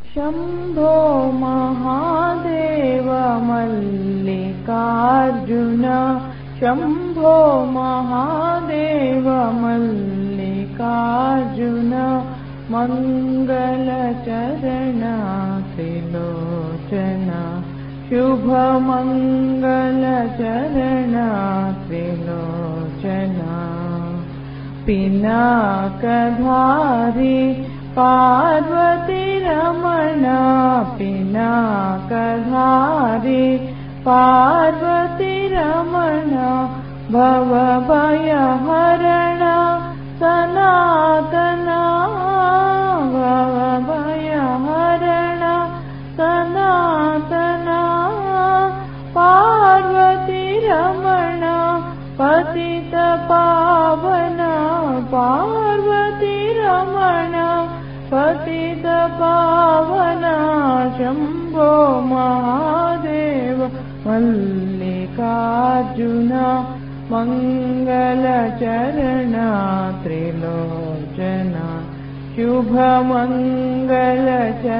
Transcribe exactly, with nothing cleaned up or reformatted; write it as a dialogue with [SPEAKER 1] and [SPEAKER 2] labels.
[SPEAKER 1] शम्भो महादेव मल्लिकार्जुन शम्भो महादेव मल्लिकार्जुन मंगलचरण त्रिलोचन शुभमंगलचरण त्रिलोचन पिनाकधारी पार्वती रमण पिनाकधारी पार्वती रमण भवभयहरण सनातना भवभयहरण सनातना पार्वती रमण पतित पावन पार्वती रमण पतित पावन शम्भो महादेव मल्लिकार्जुन मंगलचरण त्रिलोचन शुभमंगलचरण